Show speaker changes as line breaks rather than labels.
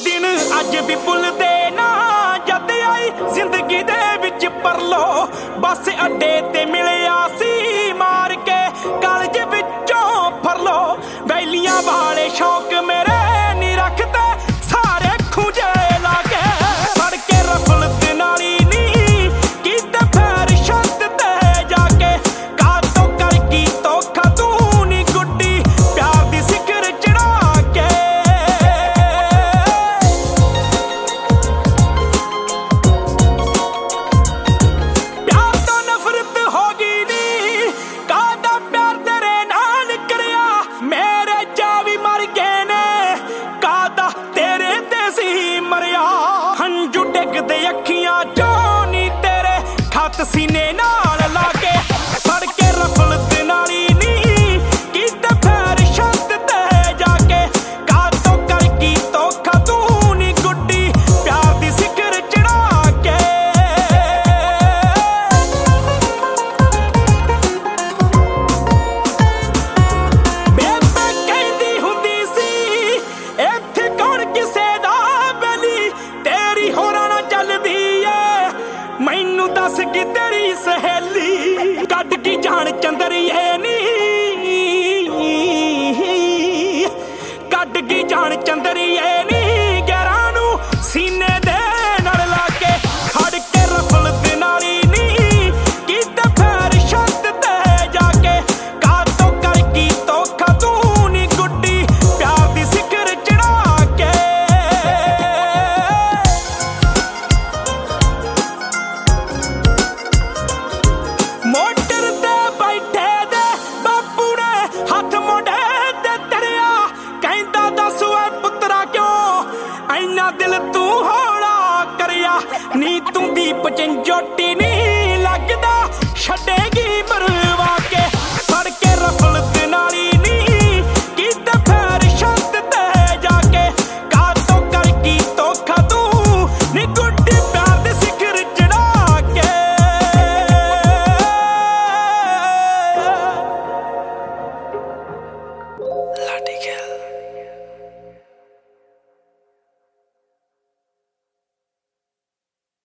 दिन अज भी भुलदे ना जद आई जिंदगी दे विच परलो बस अड्डे ते मिलिया सी मार के कालज विचों फरलो वैलियां वाले शौक मेरे नी रखते सारे खूंजे लागे फड़ के रफल दे नाली नी कीते पैर छत ते जाके का तो कर की तो खतू नी गुड्डी प्यार दी सिखर चढ़ा के प्यार तो नफरत हो गई नी कादा प्यार तेरे नाल करिया मेरे जावी मर गए ने कादा तेरे ते सी मरिया हंजू डिगदे अखियां चों नी तेरे खत सीने नाल लाके फड़ के रफल दे नाली नी कीते पैर छत ते जाके का तो कर की तो खतू नी गुड्डी प्यार दी सिखर चढ़ा के बेबे कहंदी हुंदी सी इत्थे कौन किसे दा बैली तेरी होरां नाल चलदी ऐ मैनू दस कि तेरी सहेली कट की जान चंदरिए नी कट की जान चंदरिए नी गैरां नू सीने दे नाल लाके फड़ के रफल दे नाली नी कीते पैर छत ते जाके का तो कर की तो खतू नी गुड्डी प्यार दी सिखर चढ़ा के मोटर ते बैठे दे बापू ने हथ मोड़े ते तरिया कहंदा दस ओए पुत्रा क्यों ऐना दिल तू हौला करिया नी तू दीप चंजोटी नी